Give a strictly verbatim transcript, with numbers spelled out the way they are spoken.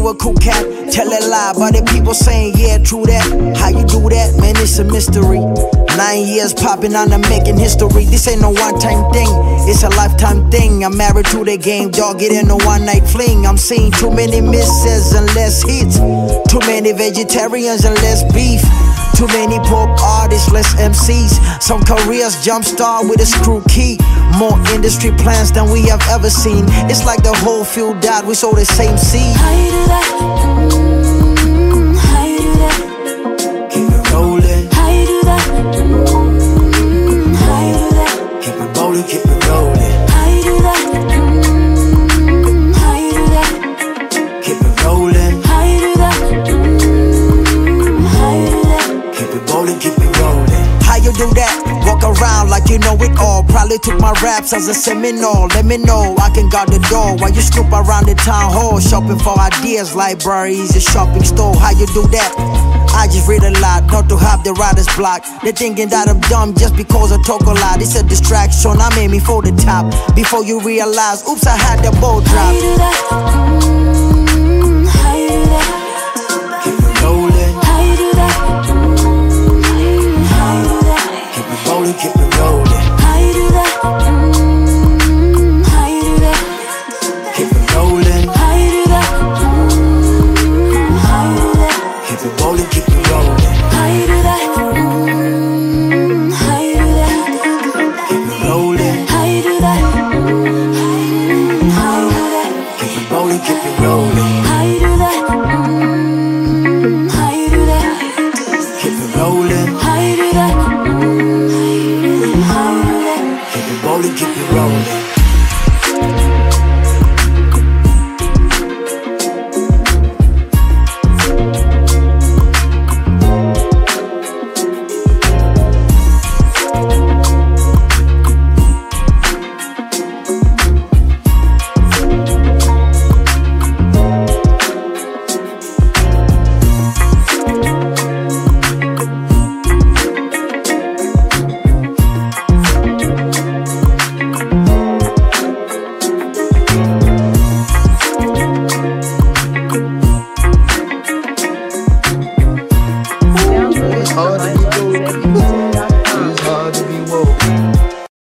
a cool cat. Tell a lie, but the people saying, yeah, true that. How you do that? Man, it's a mystery. Nine years popping on the making history. This ain't no one-time thing, it's a lifetime thing. I'm married to the game, dog, it ain't no one-night fling. I'm seeing too many misses and less hits. Too many vegetarians and less beef. Too many pop artists, less M Cs. Some careers jumpstart with a screw key. More industry plans than we have ever seen. It's like the whole field died, we sow the same seed. How you do that? Mm, how you do that? Keep it rolling. How you do that? Mm, how you do that? Keep it rolling, keep it rolling. How you do that? Mm, how you do that? Keep it rolling. How you do that? Mm, how you do that? Keep it rolling, keep it rolling. How you do that? Walk around like you know it all. Probably took my raps as a seminar. Let me know, I can guard the door while you snoop around the town hall. Shopping for ideas, libraries, a shopping store. How you do that? I just read a lot, not to have the writer's block. They thinking that I'm dumb just because I talk a lot. It's a distraction, I'm aiming for the top. Before you realize, oops, I had the ball drop. How you do that? Mm, how you do that? Keep it rolling. How you do that? Mm, how you do that? Keep it rolling, keep it rolling. How you do that? Mm, how you do that? Keep it rolling. How you do that? Mm, how you do that? Keep it rolling, keep it rolling. How you do that? Mm, how you do that? Keep it rolling. How you do that? Mm, how you do that? Keep it rolling, keep it rolling. How you do that? Mm, how you do that? Keep it rolling. How you do that? Mm, how you do that? Keep it rolling, keep it rolling. Download